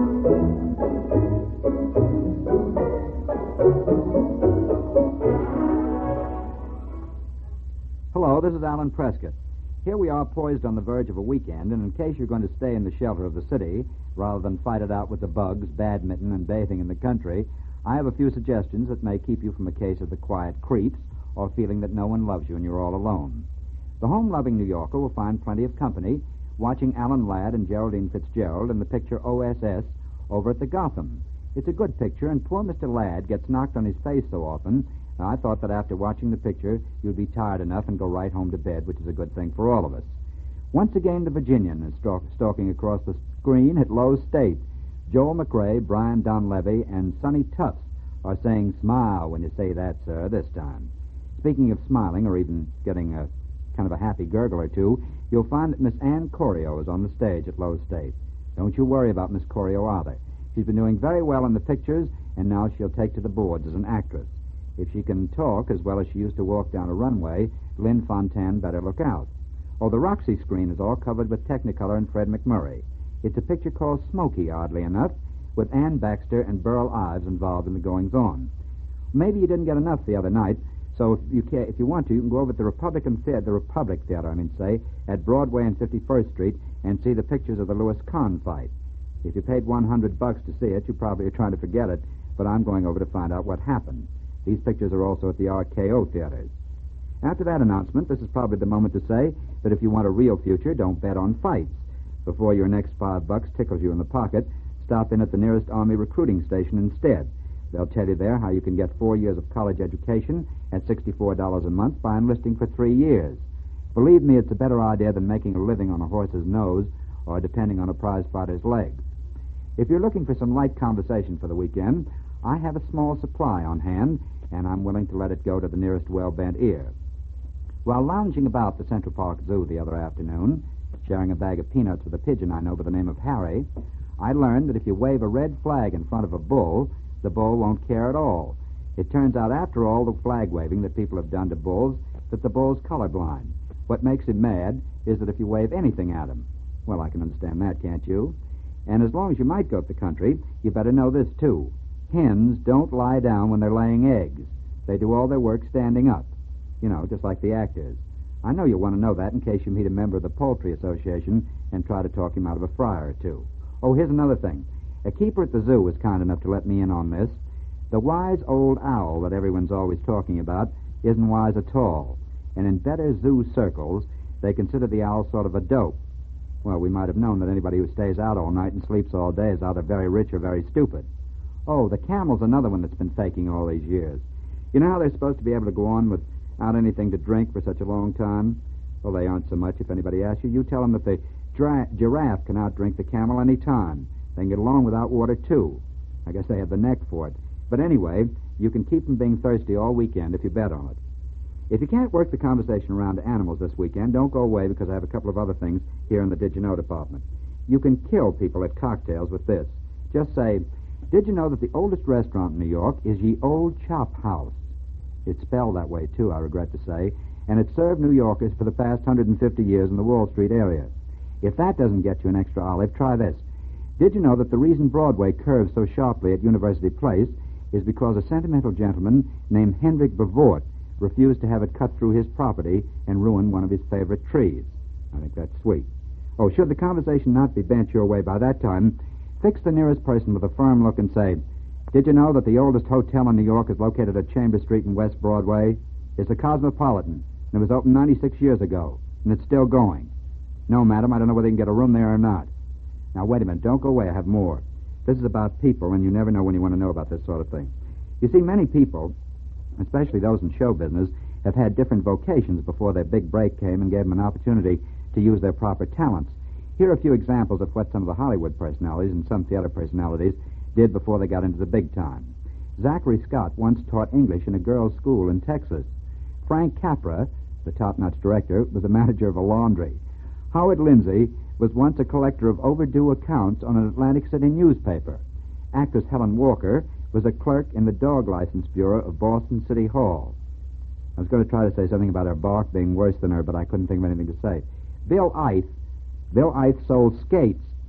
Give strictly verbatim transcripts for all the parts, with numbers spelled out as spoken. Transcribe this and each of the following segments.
Hello, this is Alan Prescott. Here we are poised on the verge of a weekend, and in case you're going to stay in the shelter of the city, rather than fight it out with the bugs, badminton, and bathing in the country, I have a few suggestions that may keep you from a case of the quiet creeps or feeling that no one loves you and you're all alone. The home-loving New Yorker will find plenty of company watching Alan Ladd and Geraldine Fitzgerald in the picture O S S over at the Gotham. It's a good picture, and poor Mister Ladd gets knocked on his face so often. I thought that after watching the picture, you'd be tired enough and go right home to bed, which is a good thing for all of us. Once again, the Virginian is stalk- stalking across the screen at Lowe's State. Joel McRae, Brian Donlevy, and Sonny Tufts are saying smile when you say that, sir, this time. Speaking of smiling, or even getting a kind of a happy gurgle or two, you'll find that Miss Ann Corio is on the stage at Lowe's State. Don't you worry about Miss Corio either. She's been doing very well in the pictures, and now she'll take to the boards as an actress. If she can talk as well as she used to walk down a runway, Lynn Fontanne better look out. Oh, the Roxy screen is all covered with Technicolor and Fred McMurray. It's a picture called Smokey, oddly enough, with Ann Baxter and Burl Ives involved in the goings-on. Maybe you didn't get enough the other night, so if you can, if you want to, you can go over to the Republican Theater, the Republic Theater, I mean say, at Broadway and fifty-first Street, and see the pictures of the Lewis Kahn fight. If you paid one hundred bucks to see it, you probably are trying to forget it, but I'm going over to find out what happened. These pictures are also at the R K O theaters. After that announcement, this is probably the moment to say that if you want a real future, don't bet on fights. Before your next five bucks tickles you in the pocket, stop in at the nearest Army recruiting station instead. They'll tell you there how you can get four years of college education at sixty-four dollars a month by enlisting for three years. Believe me, it's a better idea than making a living on a horse's nose or depending on a prize fighter's leg. If you're looking for some light conversation for the weekend, I have a small supply on hand, and I'm willing to let it go to the nearest well-bent ear. While lounging about the Central Park Zoo the other afternoon, sharing a bag of peanuts with a pigeon I know by the name of Harry, I learned that if you wave a red flag in front of a bull, the bull won't care at all. It turns out, after all the flag-waving that people have done to bulls, that the bull's colorblind. What makes him mad is that if you wave anything at him. Well, I can understand that, can't you? And as long as you might go to the country, you better know this, too. Hens don't lie down when they're laying eggs. They do all their work standing up. You know, just like the actors. I know you'll want to know that in case you meet a member of the Poultry Association and try to talk him out of a fry or two. Oh, here's another thing. A keeper at the zoo was kind enough to let me in on this. The wise old owl that everyone's always talking about isn't wise at all. And in better zoo circles, they consider the owl sort of a dope. Well, we might have known that anybody who stays out all night and sleeps all day is either very rich or very stupid. Oh, the camel's another one that's been faking all these years. You know how they're supposed to be able to go on without anything to drink for such a long time? Well, they aren't so much. If anybody asks you, you tell them that the dra- giraffe can outdrink the camel any time. They can get along without water, too. I guess they have the neck for it. But anyway, you can keep them being thirsty all weekend if you bet on it. If you can't work the conversation around to animals this weekend, don't go away because I have a couple of other things here in the Did You Know department. You can kill people at cocktails with this. Just say, did you know that the oldest restaurant in New York is Ye Old Chop House? It's spelled that way, too, I regret to say, and it's served New Yorkers for the past one hundred fifty years in the Wall Street area. If that doesn't get you an extra olive, try this. Did you know that the reason Broadway curves so sharply at University Place is because a sentimental gentleman named Hendrik Bevort refused to have it cut through his property and ruin one of his favorite trees? I think that's sweet. Oh, should the conversation not be bent your way by that time, fix the nearest person with a firm look and say, did you know that the oldest hotel in New York is located at Chambers Street and West Broadway? It's the Cosmopolitan, and it was opened ninety-six years ago, and it's still going. No, madam, I don't know whether you can get a room there or not. Now, wait a minute. Don't go away. I have more. This is about people, and you never know when you want to know about this sort of thing. You see, many people, especially those in show business, have had different vocations before their big break came and gave them an opportunity to use their proper talents. Here are a few examples of what some of the Hollywood personalities and some theater personalities did before they got into the big time. Zachary Scott once taught English in a girls' school in Texas. Frank Capra, the top-notch director, was a manager of a laundry. Howard Lindsay was once a collector of overdue accounts on an Atlantic City newspaper. Actress Helen Walker was a clerk in the Dog License Bureau of Boston City Hall. I was going to try to say something about her bark being worse than her, but I couldn't think of anything to say. Bill Ith, Bill Ith sold skates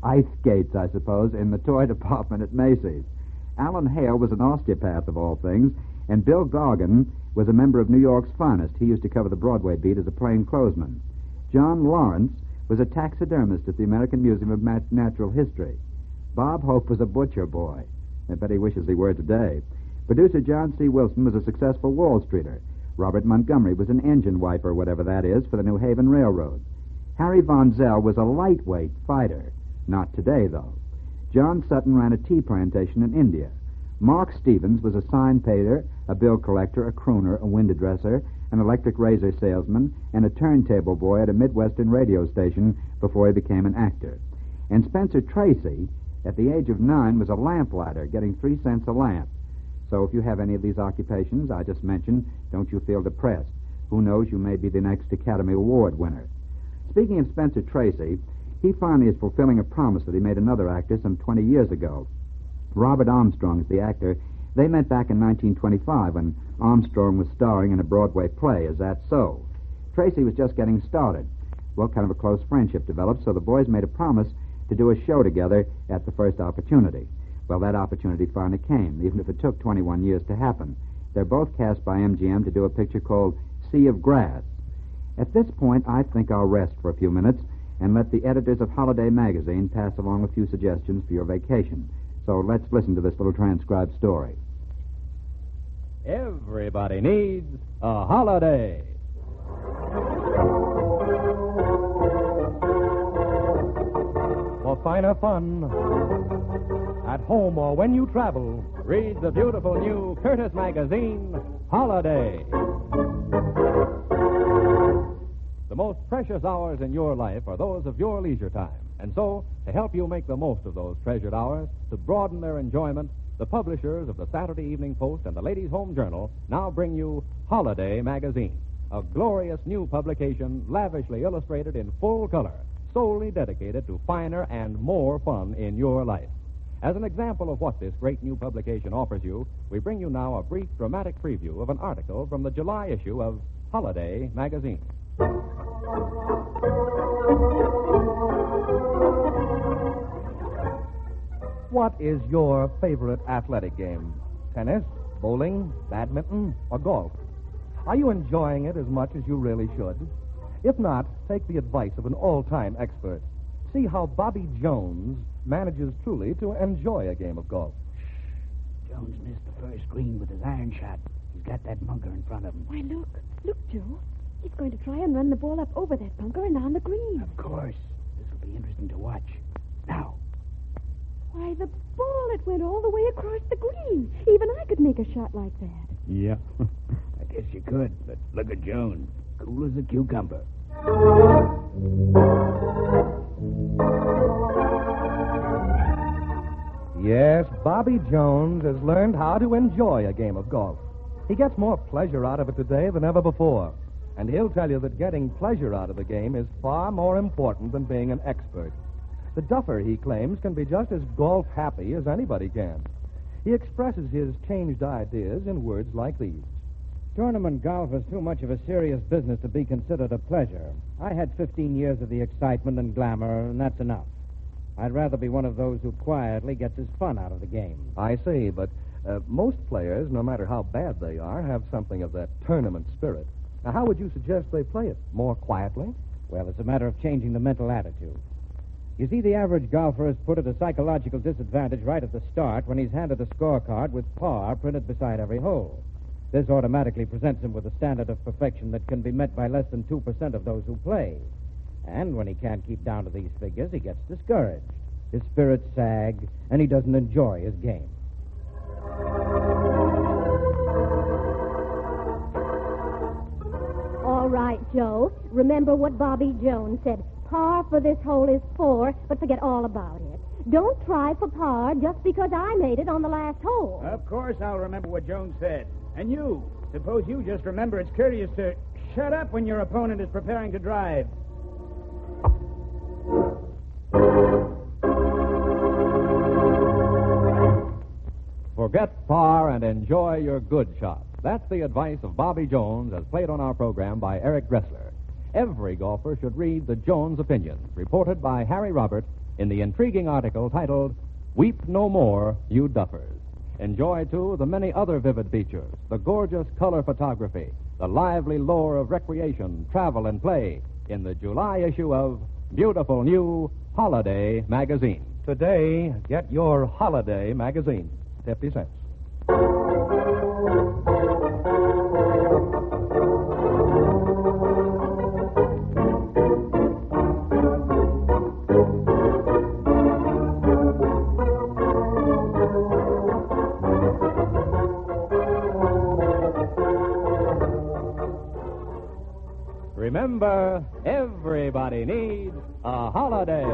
ice skates, I suppose, in the toy department at Macy's. Alan Hale was an osteopath, of all things, and Bill Goggin was a member of New York's finest. He used to cover the Broadway beat as a plainclothesman. John Lawrence was a taxidermist at the American Museum of Mat- Natural History. Bob Hope was a butcher boy. I bet he wishes he were today. Producer John C. Wilson was a successful Wall Streeter. Robert Montgomery was an engine wiper, whatever that is, for the New Haven Railroad. Harry Von Zell was a lightweight fighter. Not today, though. John Sutton ran a tea plantation in India. Mark Stevens was a sign painter, a bill collector, a crooner, a window dresser, an electric razor salesman, and a turntable boy at a Midwestern radio station before he became an actor. And Spencer Tracy, at the age of nine, was a lamplighter, getting three cents a lamp. So if you have any of these occupations I just mentioned, don't you feel depressed. Who knows, you may be the next Academy Award winner. Speaking of Spencer Tracy, he finally is fulfilling a promise that he made another actor some twenty years ago. Robert Armstrong is the actor. They met back in nineteen twenty-five when Armstrong was starring in a Broadway play, Is That So? Tracy was just getting started. Well, kind of a close friendship developed, so the boys made a promise to do a show together at the first opportunity. Well, that opportunity finally came, even if it took twenty-one years to happen. They're both cast by M G M to do a picture called Sea of Grass. At this point, I think I'll rest for a few minutes and let the editors of Holiday magazine pass along a few suggestions for your vacation. So let's listen to this little transcribed story. Everybody needs a holiday. For finer fun, at home or when you travel, read the beautiful new Curtis magazine, Holiday. The most precious hours in your life are those of your leisure time. And so, to help you make the most of those treasured hours, to broaden their enjoyment, the publishers of the Saturday Evening Post and the Ladies' Home Journal now bring you Holiday magazine, a glorious new publication lavishly illustrated in full color, solely dedicated to finer and more fun in your life. As an example of what this great new publication offers you, we bring you now a brief dramatic preview of an article from the July issue of Holiday magazine. What is your favorite athletic game? Tennis, bowling, badminton, or golf? Are you enjoying it as much as you really should? If not, take the advice of an all-time expert. See how Bobby Jones manages truly to enjoy a game of golf. Jones missed the first green with his iron shot. He's got that bunker in front of him. Why, look. Look, Joe. He's going to try and run the ball up over that bunker and on the green. Of course. This will be interesting to watch. Now. Why, the ball, it went all the way across the green. Even I could make a shot like that. Yeah. I guess you could, but look at Jones. Cool as a cucumber. Yes, Bobby Jones has learned how to enjoy a game of golf. He gets more pleasure out of it today than ever before. And he'll tell you that getting pleasure out of the game is far more important than being an expert. The duffer, he claims, can be just as golf-happy as anybody can. He expresses his changed ideas in words like these. Tournament golf is too much of a serious business to be considered a pleasure. I had fifteen years of the excitement and glamour, and that's enough. I'd rather be one of those who quietly gets his fun out of the game. I see, but uh, most players, no matter how bad they are, have something of that tournament spirit. Now, how would you suggest they play it? More quietly? Well, it's a matter of changing the mental attitude. You see, the average golfer is put at a psychological disadvantage right at the start when he's handed a scorecard with par printed beside every hole. This automatically presents him with a standard of perfection that can be met by less than two percent of those who play. And when he can't keep down to these figures, he gets discouraged. His spirits sag, and he doesn't enjoy his game. All right, Joe. Remember what Bobby Jones said. Par for this hole is four, but forget all about it. Don't try for par just because I made it on the last hole. Of course I'll remember what Jones said. And you, suppose you just remember it's courteous to shut up when your opponent is preparing to drive. Forget par and enjoy your good shot. That's the advice of Bobby Jones as played on our program by Eric Dressler. Every golfer should read the Jones Opinion, reported by Harry Robert in the intriguing article titled Weep No More, You Duffers. Enjoy, too, the many other vivid features, the gorgeous color photography, the lively lore of recreation, travel, and play in the July issue of Beautiful New Holiday Magazine. Today, get your Holiday Magazine. fifty cents. Remember, everybody needs a holiday.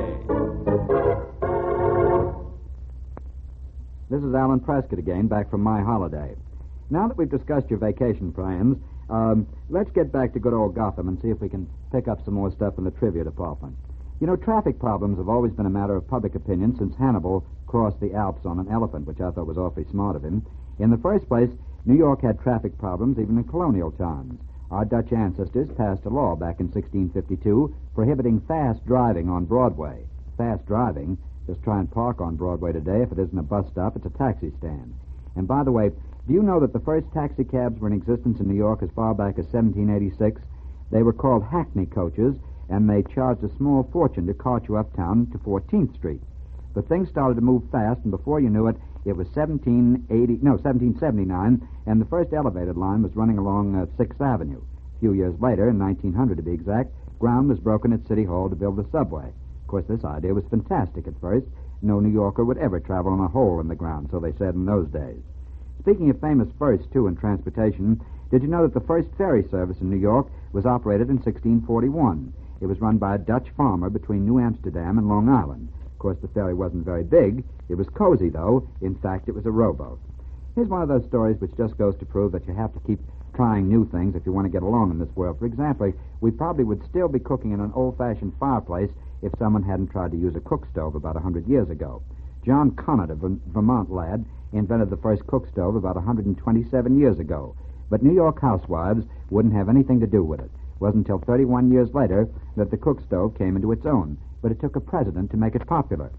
This is Alan Prescott again, back from my holiday. Now that we've discussed your vacation plans, um, let's get back to good old Gotham and see if we can pick up some more stuff in the trivia department. You know, traffic problems have always been a matter of public opinion since Hannibal crossed the Alps on an elephant, which I thought was awfully smart of him. In the first place, New York had traffic problems even in colonial times. Our Dutch ancestors passed a law back in sixteen fifty-two prohibiting fast driving on Broadway. Fast driving, just try and park on Broadway today. If it isn't a bus stop, it's a taxi stand. And by the way, do you know that the first taxi cabs were in existence in New York as far back as seventeen eighty-six? They were called hackney coaches, and they charged a small fortune to cart you uptown to fourteenth Street. But things started to move fast, and before you knew it, it was seventeen eighty, no, seventeen seventy-nine, and the first elevated line was running along uh, sixth Avenue. A few years later, in nineteen hundred to be exact, ground was broken at City Hall to build the subway. Of course, this idea was fantastic at first. No New Yorker would ever travel on a hole in the ground, so they said in those days. Speaking of famous firsts, too, in transportation, did you know that the first ferry service in New York was operated in sixteen forty-one? It was run by a Dutch farmer between New Amsterdam and Long Island. Of course, the ferry wasn't very big. It was cozy, though. In fact, it was a rowboat. Here's one of those stories which just goes to prove that you have to keep trying new things if you want to get along in this world. For example, we probably would still be cooking in an old-fashioned fireplace if someone hadn't tried to use a cook stove about one hundred years ago. John Conant, a Vermont lad, invented the first cook stove about one hundred twenty-seven years ago. But New York housewives wouldn't have anything to do with it. It wasn't until thirty-one years later that the cook stove came into its own. But it took a president to make it popular.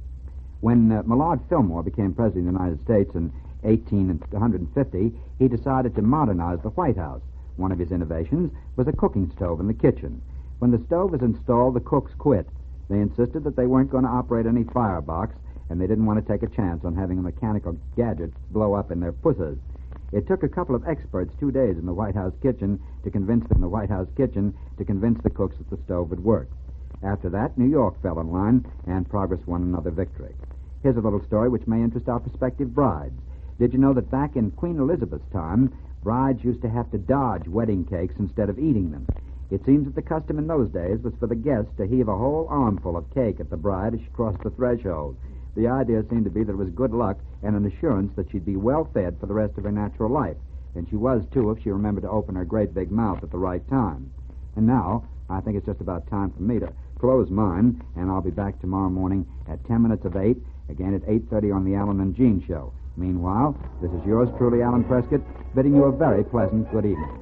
When uh, Millard Fillmore became president of the United States in eighteen fifty, he decided to modernize the White House. One of his innovations was a cooking stove in the kitchen. When the stove was installed, the cooks quit. They insisted that they weren't going to operate any firebox, and they didn't want to take a chance on having a mechanical gadget blow up in their pussies. It took a couple of experts two days in the White House kitchen to convince them, the White House kitchen to convince the cooks that the stove would work. After that, New York fell in line, and progress won another victory. Here's a little story which may interest our prospective brides. Did you know that back in Queen Elizabeth's time, brides used to have to dodge wedding cakes instead of eating them? It seems that the custom in those days was for the guests to heave a whole armful of cake at the bride as she crossed the threshold. The idea seemed to be that it was good luck and an assurance that she'd be well fed for the rest of her natural life. And she was, too, if she remembered to open her great big mouth at the right time. And now, I think it's just about time for me to close mine, and I'll be back tomorrow morning at ten minutes of eight, again at eight thirty on the Alan and Jean Show. Meanwhile, this is yours truly, Alan Prescott, bidding you a very pleasant good evening.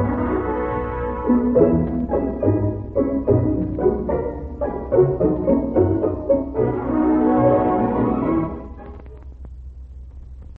Thank you.